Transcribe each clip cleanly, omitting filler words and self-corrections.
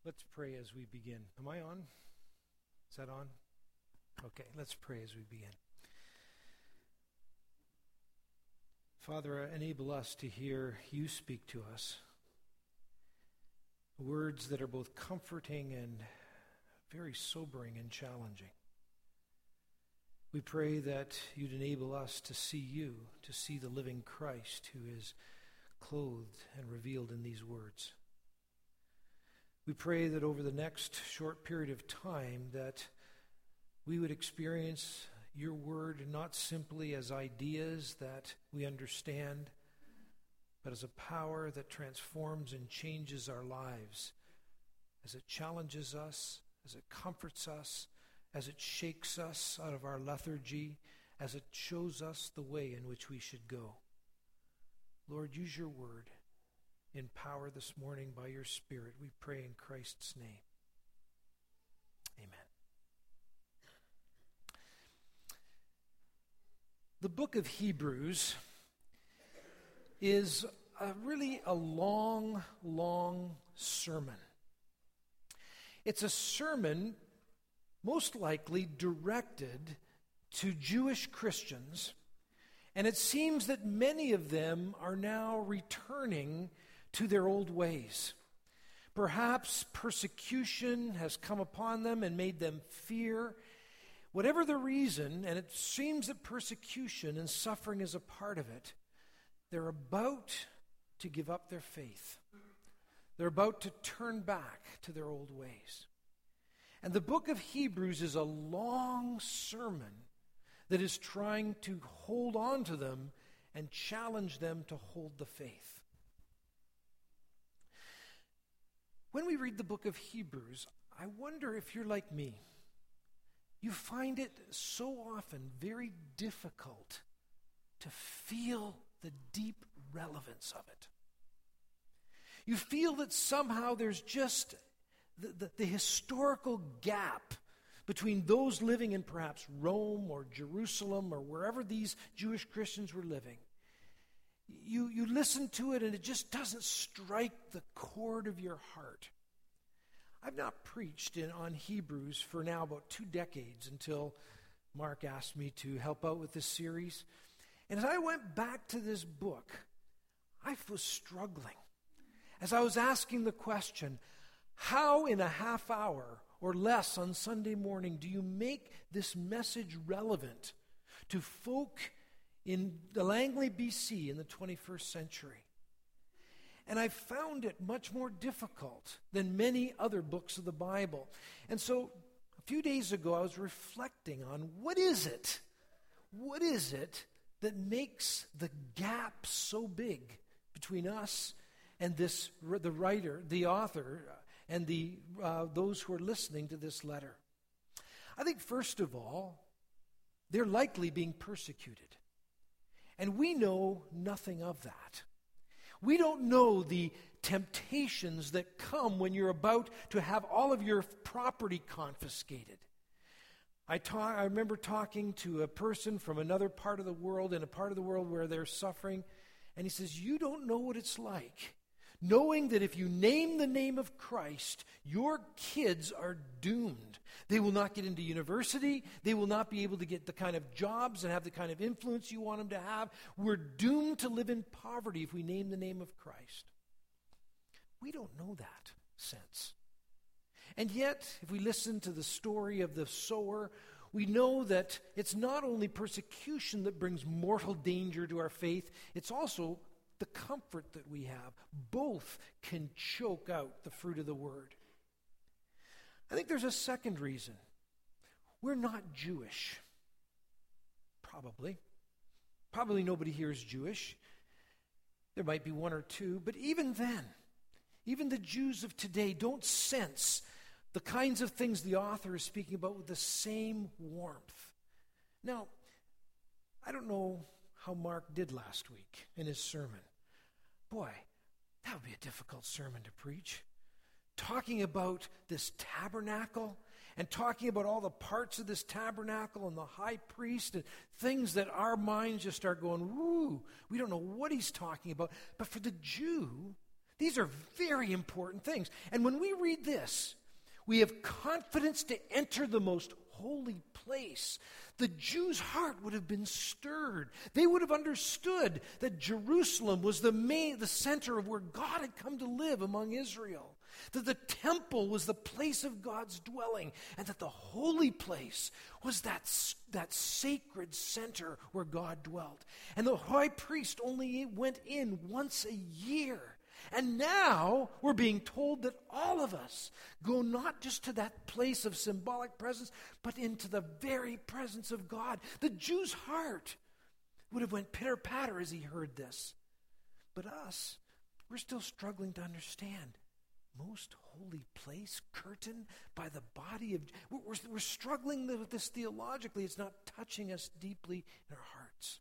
Let's pray as we begin. Am I on? Is that on? Okay, let's pray as we begin. Father, enable us to hear you speak to us. Words that are both comforting and very sobering and challenging. We pray that you'd enable us to see you, to see the living Christ who is clothed and revealed in these words. We pray that over the next short period of time that we would experience your word not simply as ideas that we understand, but as a power that transforms and changes our lives, as it challenges us, as it comforts us, as it shakes us out of our lethargy, as it shows us the way in which we should go. Lord, use your word in power this morning by your Spirit. We pray in Christ's name. Amen. The book of Hebrews is really a long, long sermon. It's a sermon most likely directed to Jewish Christians, and it seems that many of them are now returning to their old ways. Perhaps persecution has come upon them and made them fear. Whatever the reason, and it seems that persecution and suffering is a part of it, they're about to give up their faith. They're about to turn back to their old ways. And the book of Hebrews is a long sermon that is trying to hold on to them and challenge them to hold the faith. When we read the book of Hebrews, I wonder if you're like me. You find it so often very difficult to feel the deep relevance of it. You feel that somehow there's just the historical gap between those living in perhaps Rome or Jerusalem or wherever these Jewish Christians were living. You listen to it and it just doesn't strike the chord of your heart. I've not preached on Hebrews for now about 2 decades until Mark asked me to help out with this series. And as I went back to this book, I was struggling. As I was asking the question, how in a half hour or less on Sunday morning do you make this message relevant to folk in the Langley, BC in the 21st century? And I found it much more difficult than many other books of the Bible. And so a few days ago I was reflecting on what is it that makes the gap so big between us and the writer, the author, and those who are listening to this letter. I think first of all, they're likely being persecuted. And we know nothing of that. We don't know the temptations that come when you're about to have all of your property confiscated. I remember talking to a person from another part of the world, in a part of the world where they're suffering, and he says, you don't know what it's like, knowing that if you name the name of Christ, your kids are doomed. They will not get into university. They will not be able to get the kind of jobs and have the kind of influence you want them to have. We're doomed to live in poverty if we name the name of Christ. We don't know that sense. And yet, if we listen to the story of the sower, we know that it's not only persecution that brings mortal danger to our faith, it's also the comfort that we have. Both can choke out the fruit of the word. I think there's a second reason. We're not Jewish. Probably. Probably nobody here is Jewish. There might be one or two, but even then, even the Jews of today don't sense the kinds of things the author is speaking about with the same warmth. Now, I don't know how Mark did last week in his sermon. Boy, that would be a difficult sermon to preach. Talking about this tabernacle and talking about all the parts of this tabernacle and the high priest and things that our minds just start going, woo, we don't know what he's talking about. But for the Jew, These are very important things. And when we read this, we have confidence to enter the most holy place. The Jews' heart would have been stirred. They would have understood that Jerusalem was the center of where God had come to live among Israel. That the temple was the place of God's dwelling, and that the holy place was that sacred center where God dwelt. And the high priest only went in once a year. And now we're being told that all of us go not just to that place of symbolic presence, but into the very presence of God. The Jew's heart would have went pitter-patter as he heard this. But us, we're still struggling to understand. Most holy place, curtain by the body of... We're struggling with this theologically. It's not touching us deeply in our hearts.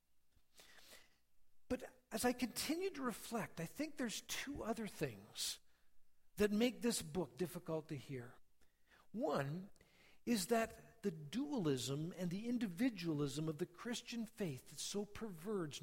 But as I continue to reflect, I think there's two other things that make this book difficult to hear. One is that the dualism and the individualism of the Christian faith that so pervades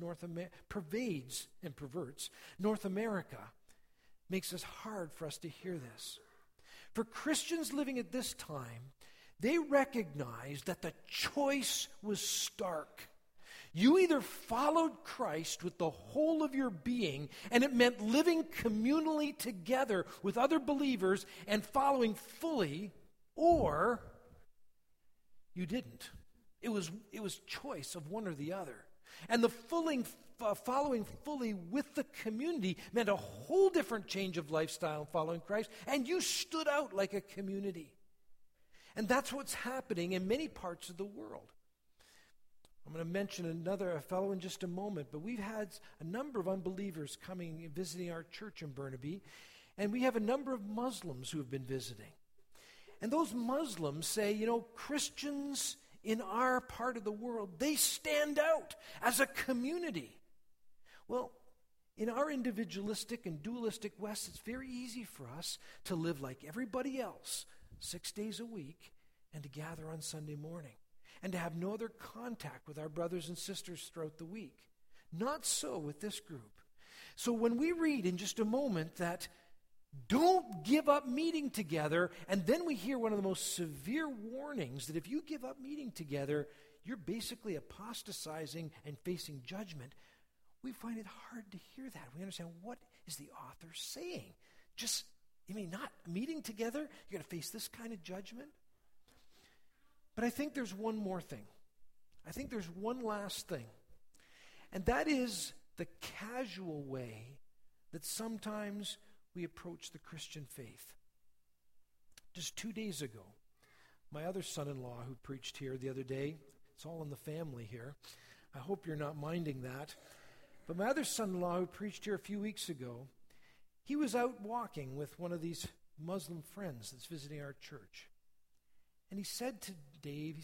and perverts North America makes it hard for us to hear this. For Christians living at this time, they recognized that the choice was stark. You either followed Christ with the whole of your being, and it meant living communally together with other believers and following fully, or you didn't. It was choice of one or the other. And the following fully with the community meant a whole different change of lifestyle in following Christ, and you stood out like a community. And that's what's happening in many parts of the world. I'm going to mention a fellow in just a moment, but we've had a number of unbelievers coming and visiting our church in Burnaby, and we have a number of Muslims who have been visiting. And those Muslims say, Christians in our part of the world, they stand out as a community. Well, in our individualistic and dualistic West, it's very easy for us to live like everybody else 6 days a week and to gather on Sunday morning and to have no other contact with our brothers and sisters throughout the week. Not so with this group. So when we read in just a moment that don't give up meeting together, and then we hear one of the most severe warnings that if you give up meeting together, you're basically apostatizing and facing judgment, we find it hard to hear that. We understand, what is the author saying? Not meeting together, you're going to face this kind of judgment? But I think there's one more thing. I think there's one last thing. And that is the casual way that sometimes we approach the Christian faith. Just 2 days ago, my other son-in-law who preached here the other day, it's all in the family here. I hope you're not minding that. But my other son-in-law who preached here a few weeks ago, he was out walking with one of these Muslim friends that's visiting our church. And he said to Dave,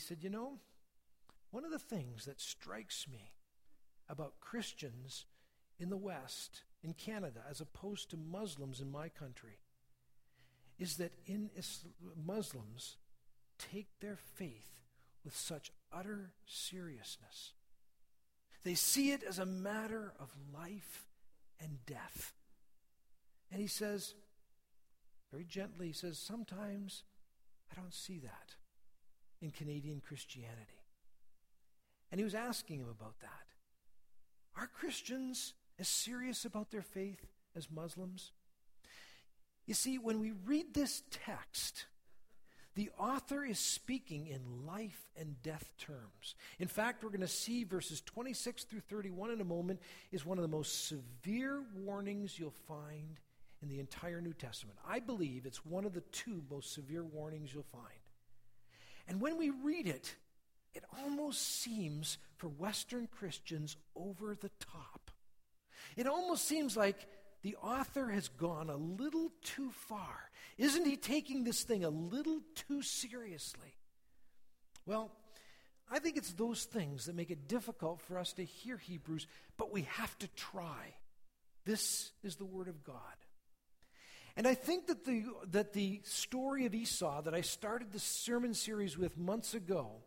one of the things that strikes me about Christians in the West, in Canada, as opposed to Muslims in my country, is that Muslims take their faith with such utter seriousness. They see it as a matter of life and death. And he says, very gently, sometimes I don't see that in Canadian Christianity. And he was asking him about that. Are Christians as serious about their faith as Muslims? You see, when we read this text, the author is speaking in life and death terms. In fact, we're going to see verses 26 through 31 in a moment is one of the most severe warnings you'll find in the entire New Testament. I believe it's one of the two most severe warnings you'll find. And when we read it, it almost seems for Western Christians over the top. It almost seems like the author has gone a little too far. Isn't he taking this thing a little too seriously? Well, I think it's those things that make it difficult for us to hear Hebrews, but we have to try. This is the Word of God. And I think that the story of Esau that I started the sermon series with months ago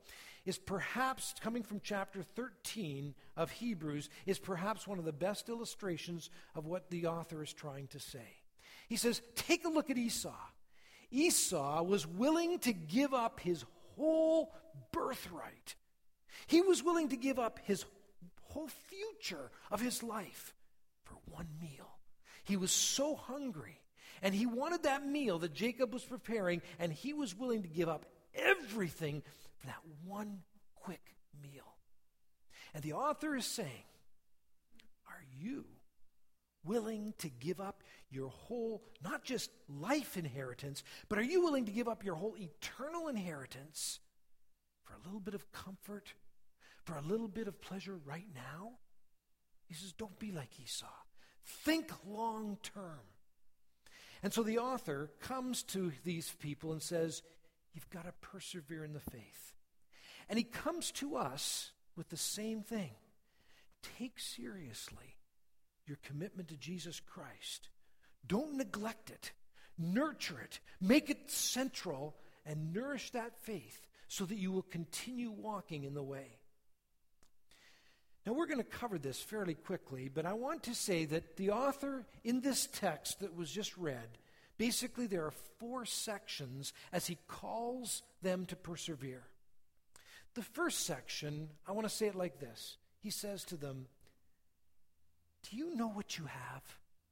is perhaps, coming from chapter 13 of Hebrews, is perhaps one of the best illustrations of what the author is trying to say. He says, take a look at Esau. Esau was willing to give up his whole birthright. He was willing to give up his whole future of his life for one meal. He was so hungry, and he wanted that meal that Jacob was preparing, and he was willing to give up everything for that one quick meal. And the author is saying, are you willing to give up your whole, not just life inheritance, but are you willing to give up your whole eternal inheritance for a little bit of comfort, for a little bit of pleasure right now? He says, don't be like Esau. Think long term. And so the author comes to these people and says, you've got to persevere in the faith. And he comes to us with the same thing. Take seriously your commitment to Jesus Christ. Don't neglect it. Nurture it. Make it central and nourish that faith so that you will continue walking in the way. Now, we're going to cover this fairly quickly, but I want to say that the author in this text that was just read, basically there are 4 sections as he calls them to persevere. The first section, I want to say it like this. He says to them, do you know what you have?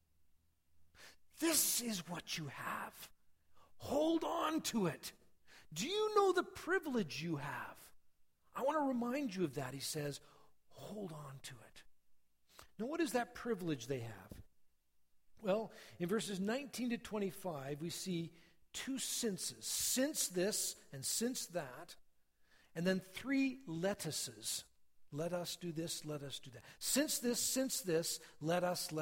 This is what you have. Hold on to it. Do you know the privilege you have? I want to remind you of that, he says. Hold on to it. Now, what is that privilege they have? Well, in verses 19 to 25, we see 2 sinces. Since this and since that. And then 3 lettuces. Let us do this, let us do that. Since this, let us.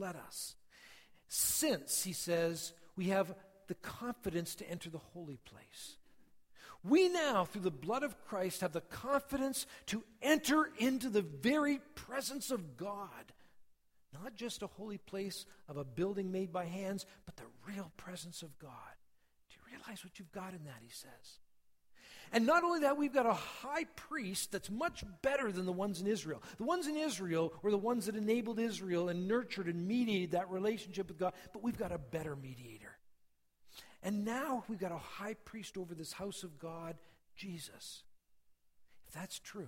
Since, he says, we have the confidence to enter the holy place. We now, through the blood of Christ, have the confidence to enter into the very presence of God. Not just a holy place of a building made by hands, but the real presence of God. Do you realize what you've got in that, he says? And not only that, we've got a high priest that's much better than the ones in Israel. The ones in Israel were the ones that enabled Israel and nurtured and mediated that relationship with God, but we've got a better mediator. And now we've got a high priest over this house of God, Jesus. If that's true,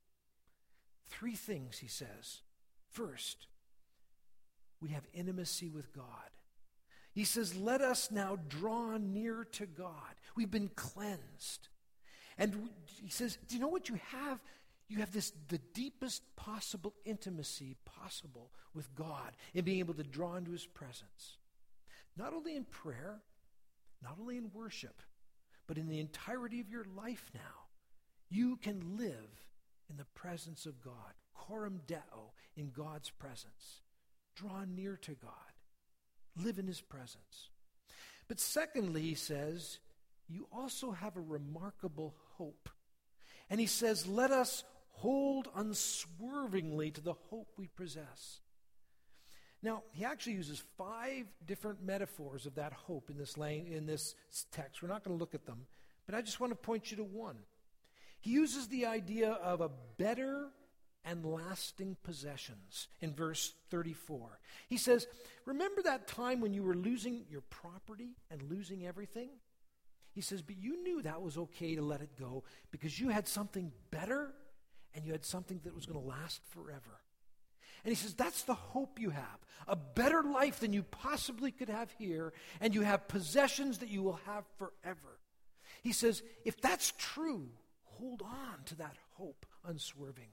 3 things, he says. First, we have intimacy with God. He says, let us now draw near to God. We've been cleansed. And he says, do you know what you have? You have the deepest possible intimacy possible with God in being able to draw into his presence. Not only in prayer, not only in worship, but in the entirety of your life now, you can live in the presence of God. Coram Deo, in God's presence. Draw near to God. Live in his presence. But secondly, he says, you also have a remarkable hope. And he says, let us hold unswervingly to the hope we possess. Now, he actually uses 5 different metaphors of that hope in this text. We're not going to look at them, but I just want to point you to one. He uses the idea of a better and lasting possessions in verse 34. He says, remember that time when you were losing your property and losing everything? He says, but you knew that was okay to let it go because you had something better and you had something that was going to last forever. And he says, that's the hope you have. A better life than you possibly could have here, and you have possessions that you will have forever. He says, if that's true, hold on to that hope unswervingly.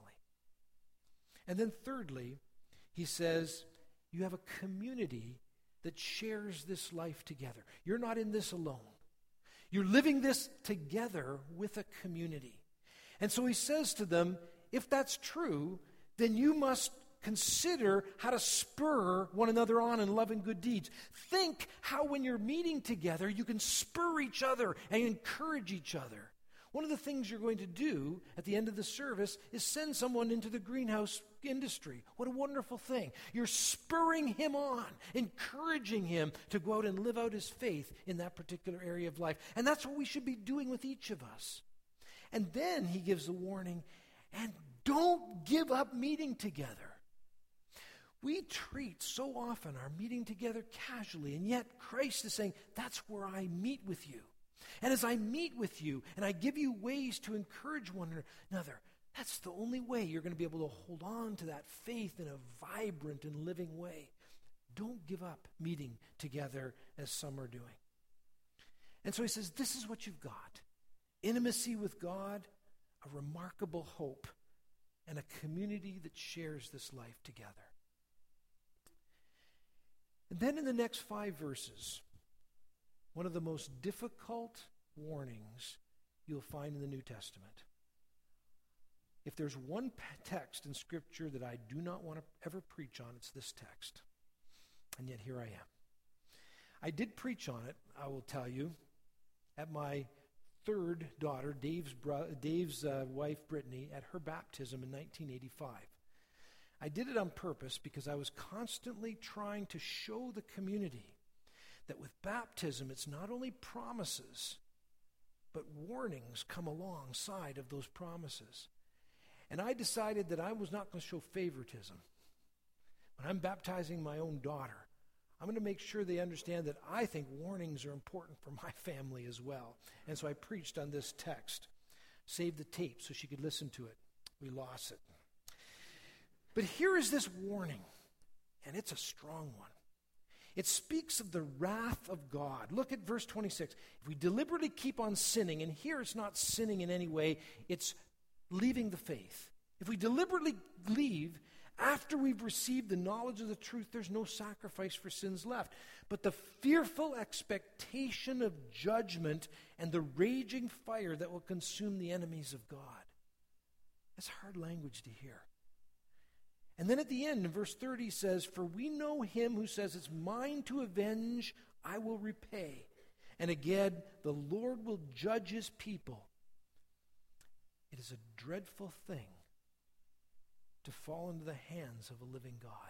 And then thirdly, he says, you have a community that shares this life together. You're not in this alone. You're living this together with a community. And so he says to them, if that's true, then you must consider how to spur one another on in love and good deeds. Think how when you're meeting together, you can spur each other and encourage each other. One of the things you're going to do at the end of the service is send someone into the greenhouse industry. What a wonderful thing. You're spurring him on, encouraging him to go out and live out his faith in that particular area of life. And that's what we should be doing with each of us. And then he gives the warning, and don't give up meeting together. We treat so often our meeting together casually, and yet Christ is saying, that's where I meet with you. And as I meet with you, and I give you ways to encourage one another, that's the only way you're going to be able to hold on to that faith in a vibrant and living way. Don't give up meeting together as some are doing. And so he says, this is what you've got. Intimacy with God, a remarkable hope, and a community that shares this life together. And then in the next 5 verses, one of the most difficult warnings you'll find in the New Testament. If there's one text in Scripture that I do not want to ever preach on, it's this text. And yet here I am. I did preach on it, I will tell you, at my third daughter, Dave's wife, Brittany, at her baptism in 1985. I did it on purpose because I was constantly trying to show the community that with baptism, it's not only promises, but warnings come alongside of those promises. And I decided that I was not going to show favoritism. When I'm baptizing my own daughter, I'm going to make sure they understand that I think warnings are important for my family as well. And so I preached on this text. Saved the tape so she could listen to it. We lost it. But here is this warning, and it's a strong one. It speaks of the wrath of God. Look at verse 26. If we deliberately keep on sinning, and here it's not sinning in any way, it's leaving the faith. If we deliberately leave after we've received the knowledge of the truth, there's no sacrifice for sins left. But the fearful expectation of judgment and the raging fire that will consume the enemies of God. That's hard language to hear. And then at the end, in verse 30, he says, for we know him who says, it's mine to avenge, I will repay. And again, the Lord will judge his people. It is a dreadful thing to fall into the hands of a living God.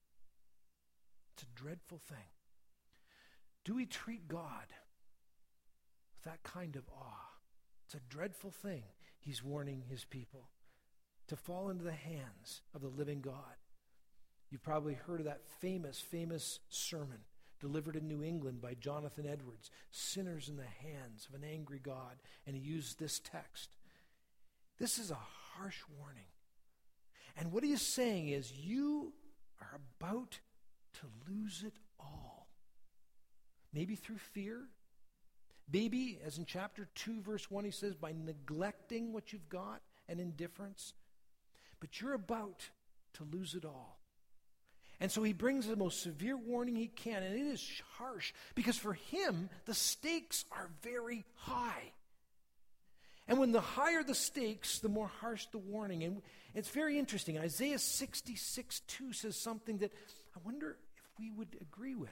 It's a dreadful thing. Do we treat God with that kind of awe? It's a dreadful thing, he's warning his people, to fall into the hands of the living God. You've probably heard of that famous sermon delivered in New England by Jonathan Edwards, Sinners in the Hands of an Angry God, and he used this text. This is a harsh warning. And what he is saying is, you are about to lose it all. Maybe through fear. Maybe, as in chapter 2, verse 1, he says, by neglecting what you've got and indifference. But you're about to lose it all. And so he brings the most severe warning he can, and it is harsh, because for him, the stakes are very high. And when the higher the stakes, the more harsh the warning. And it's very interesting. Isaiah 66:2 says something that I wonder if we would agree with.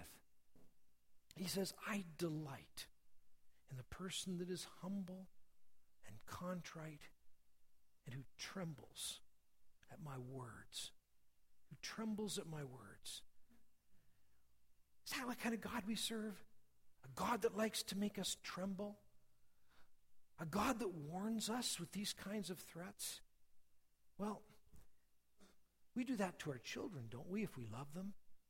He says, I delight in the person that is humble and contrite and who trembles at my words. Who trembles at my words. Is that what kind of God we serve? A God that likes to make us tremble? A God that warns us with these kinds of threats? Well, we do that to our children, don't we, if we love them?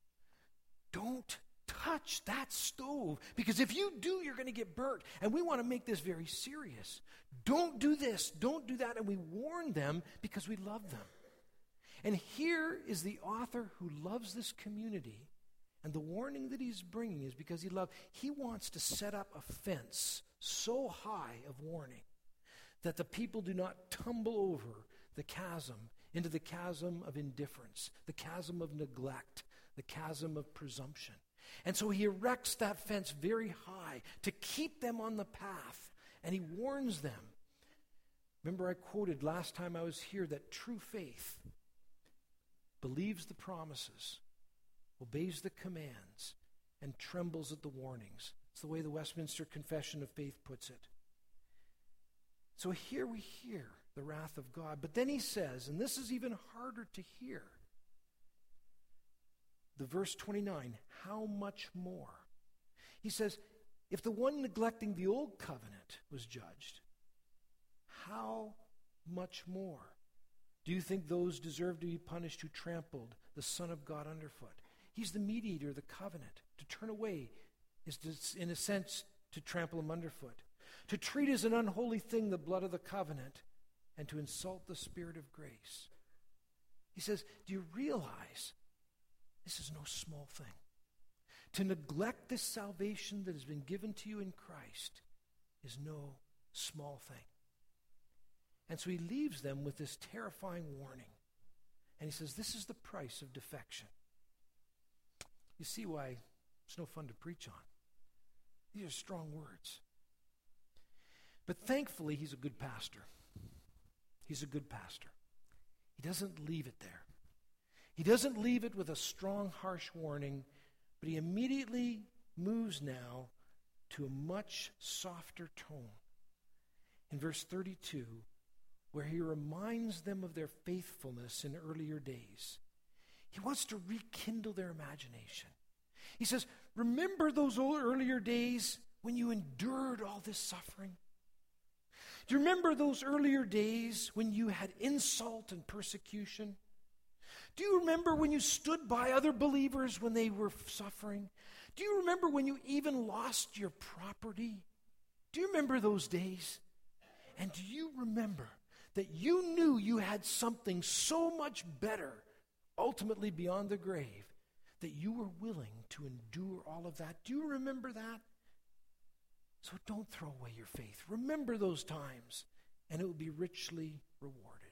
Don't touch that stove, because if you do, you're going to get burnt. And we want to make this very serious. Don't do this, don't do that, and we warn them because we love them. And here is the author who loves this community, and the warning that he's bringing is because he wants to set up a fence so high of warning that the people do not tumble over the chasm, into the chasm of indifference, the chasm of neglect, the chasm of presumption. And so he erects that fence very high to keep them on the path, and he warns them. Remember, I quoted last time I was here that true faith believes the promises, obeys the commands, and trembles at the warnings. It's the way the Westminster Confession of Faith puts it. So here we hear the wrath of God. But then he says, and this is even harder to hear, the verse 29, how much more? He says, if the one neglecting the old covenant was judged, how much more do you think those deserve to be punished who trampled the Son of God underfoot? He's the mediator of the covenant. To turn away is, in a sense, to trample him underfoot. To treat as an unholy thing the blood of the covenant, and to insult the Spirit of grace. He says, do you realize this is no small thing? To neglect this salvation that has been given to you in Christ is no small thing. And so he leaves them with this terrifying warning. And he says, this is the price of defection. You see why it's no fun to preach on. These are strong words. But thankfully, he's a good pastor. He's a good pastor. He doesn't leave it there. He doesn't leave it with a strong, harsh warning, but he immediately moves now to a much softer tone. In verse 32, where he reminds them of their faithfulness in earlier days. He wants to rekindle their imagination. He says, remember those earlier days when you endured all this suffering? Do you remember those earlier days when you had insult and persecution? Do you remember when you stood by other believers when they were suffering? Do you remember when you even lost your property? Do you remember those days? And do you remember that you knew you had something so much better, ultimately beyond the grave, that you were willing to endure all of that? Do you remember that? So don't throw away your faith. Remember those times, and it will be richly rewarded.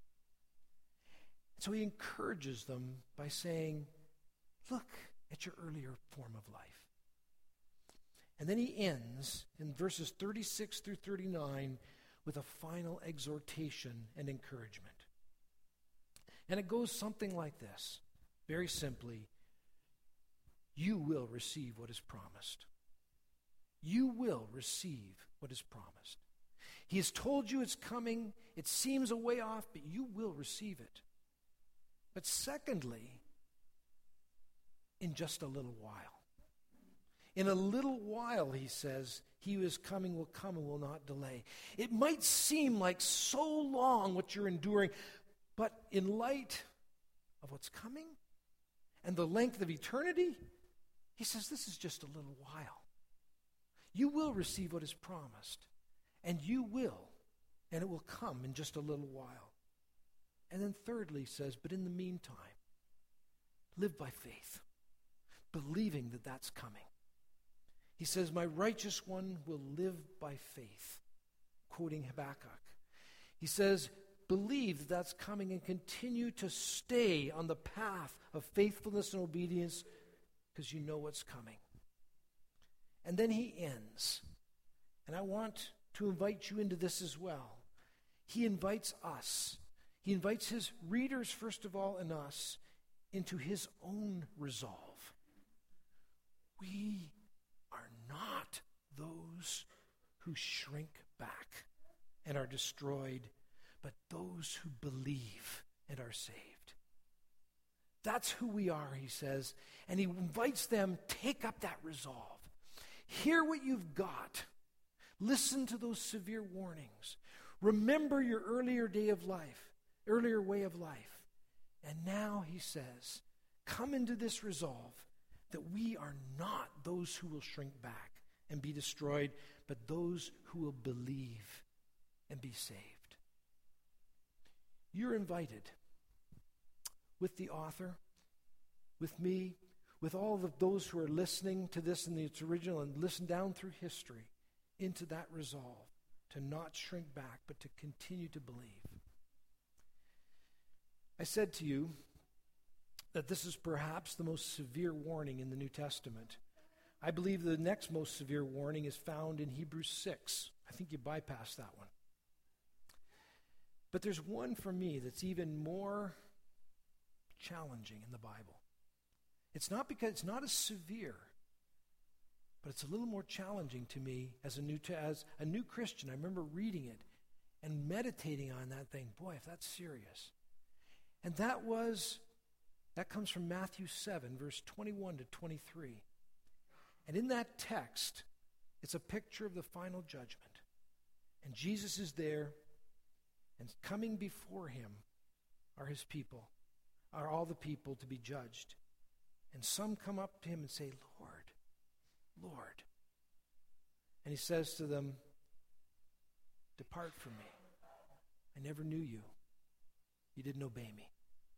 So he encourages them by saying, look at your earlier form of life. And then he ends in verses 36 through 39 with a final exhortation and encouragement. And it goes something like this, very simply, you will receive what is promised. You will receive what is promised. He has told you it's coming. It seems a way off, but you will receive it. But secondly, in just a little while. In a little while, he says, he who is coming will come and will not delay. It might seem like so long what you're enduring, but in light of what's coming and the length of eternity, he says this is just a little while. You will receive what is promised, and you will, and it will come in just a little while. And then thirdly, he says, but in the meantime, live by faith, believing that that's coming. He says, my righteous one will live by faith, quoting Habakkuk. He says, believe that that's coming and continue to stay on the path of faithfulness and obedience because you know what's coming. And then he ends, and I want to invite you into this as well. He invites us. He invites his readers, first of all, and us, into his own resolve. We are not those who shrink back and are destroyed, but those who believe and are saved. That's who we are, he says, and he invites them, take up that resolve. Hear what you've got. Listen to those severe warnings. Remember your earlier way of life. And now, he says, come into this resolve that we are not those who will shrink back and be destroyed, but those who will believe and be saved. You're invited with the author, with me, with all of those who are listening to this in its original and listen down through history, into that resolve to not shrink back, but to continue to believe. I said to you that this is perhaps the most severe warning in the New Testament. I believe the next most severe warning is found in Hebrews 6. I think you bypassed that one. But there's one for me that's even more challenging in the Bible. It's not because it's not as severe, but it's a little more challenging to me as a new Christian. I remember reading it and meditating on that thing. Boy, if that's serious. And that comes from Matthew 7, verse 21 to 23. And in that text, it's a picture of the final judgment. And Jesus is there, And coming before him are his people, are all the people to be judged. And some come up to him and say, Lord, Lord. And he says to them, depart from me. I never knew you. You didn't obey me.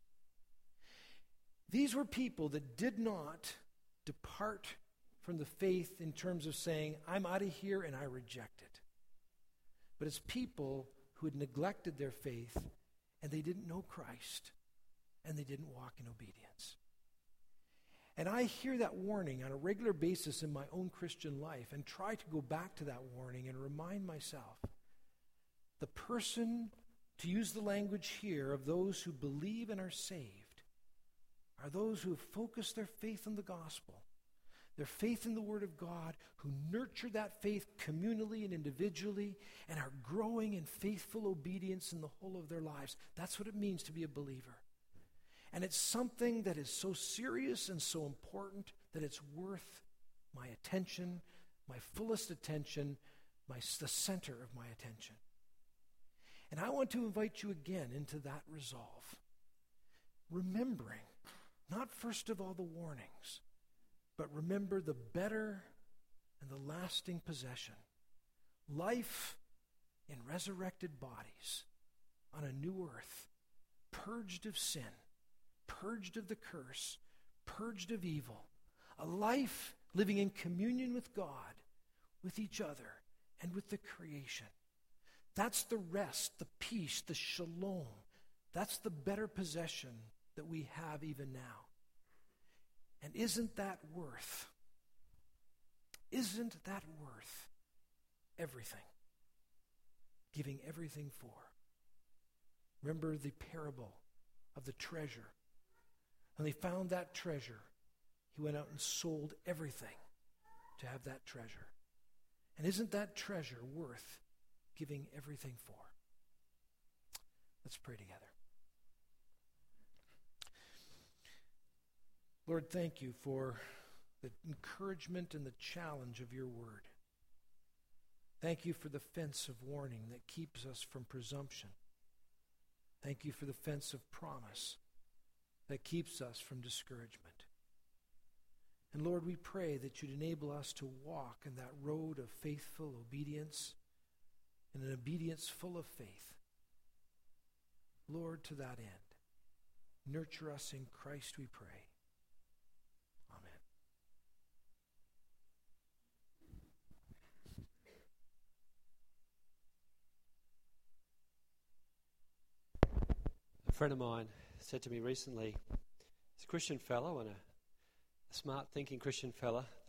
These were people that did not depart from the faith in terms of saying, I'm out of here and I reject it. But it's people who had neglected their faith and they didn't know Christ and they didn't walk in obedience. And I hear that warning on a regular basis in my own Christian life and try to go back to that warning and remind myself, the person, to use the language here, of those who believe and are saved, are those who have focused their faith on the gospel, their faith in the Word of God, who nurture that faith communally and individually and are growing in faithful obedience in the whole of their lives. That's what it means to be a believer. And it's something that is so serious and so important that it's worth my attention, my fullest attention, the center of my attention. And I want to invite you again into that resolve, remembering, not first of all the warnings, but remember the better and the lasting possession, life in resurrected bodies on a new earth, purged of sin, purged of the curse, purged of evil, a life living in communion with God, with each other, and with the creation. That's the rest, the peace, the shalom. That's the better possession that we have even now. And isn't that worth everything? Giving everything for. Remember the parable of the treasure. When they found that treasure, he went out and sold everything to have that treasure. And isn't that treasure worth giving everything for? Let's pray together. Lord, thank you for the encouragement and the challenge of your word. Thank you for the fence of warning that keeps us from presumption. Thank you for the fence of promise that keeps us from discouragement. And Lord, we pray that you'd enable us to walk in that road of faithful obedience and an obedience full of faith. Lord, to that end, nurture us in Christ, we pray. Amen. A friend of mine said to me recently, he's a Christian fellow and a smart thinking Christian fella,